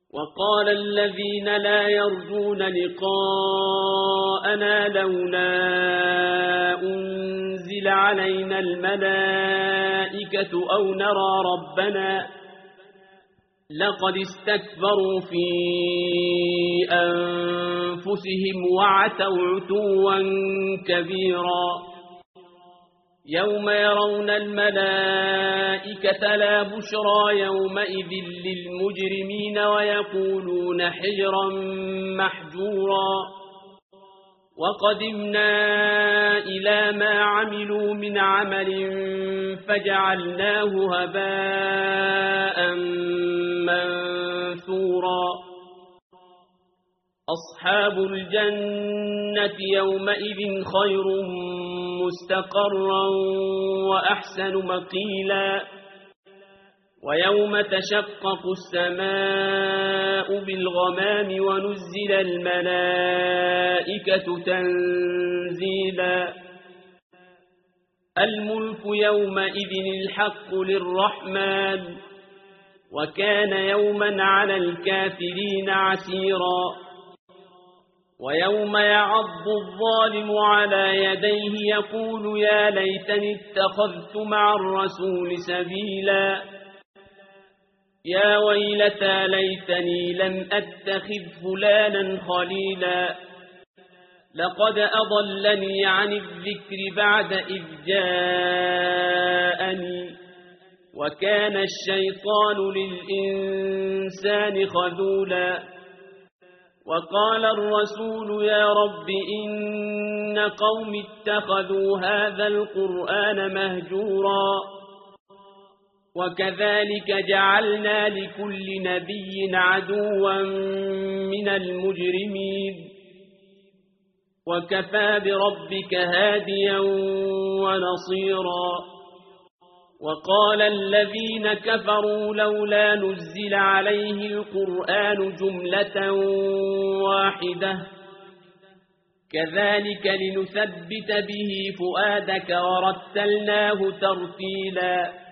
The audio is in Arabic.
وقال الذين لا يرجون لقاءنا لولا أنزل علينا الملائكة أو نرى ربنا لقد استكبروا في أنفسهم وعتوا عتوا كبيرا يوم يرون الملائكة لا بشرى يومئذ للمجرمين ويقولون حجرا محجورا وقدمنا إلى ما عملوا من عمل فجعلناه هباء منثورا أصحاب الجنة يومئذ خير مستقرا وأحسن مقيلا ويوم تشقق السماء بالغمام ونزل الملائكة تنزيلا الملك يومئذ الحق للرحمن وكان يوما على الكافرين عسيرا ويوم يعض الظالم على يديه يقول يا ليتني اتخذت مع الرسول سبيلا يا ويلتى ليتني لم أتخذ فلانا خليلا لقد أضلني عن الذكر بعد إذ جاءني وكان الشيطان للإنسان خذولا وقال الرسول يا رب إن قوم اتخذوا هذا القرآن مهجورا وكذلك جعلنا لكل نبي عدوا من المجرمين وكفى بربك هاديا ونصيرا وقال الذين كفروا لولا نزل عليه القرآن جملة واحدة كذلك لنثبت به فؤادك ورتلناه ترتيلا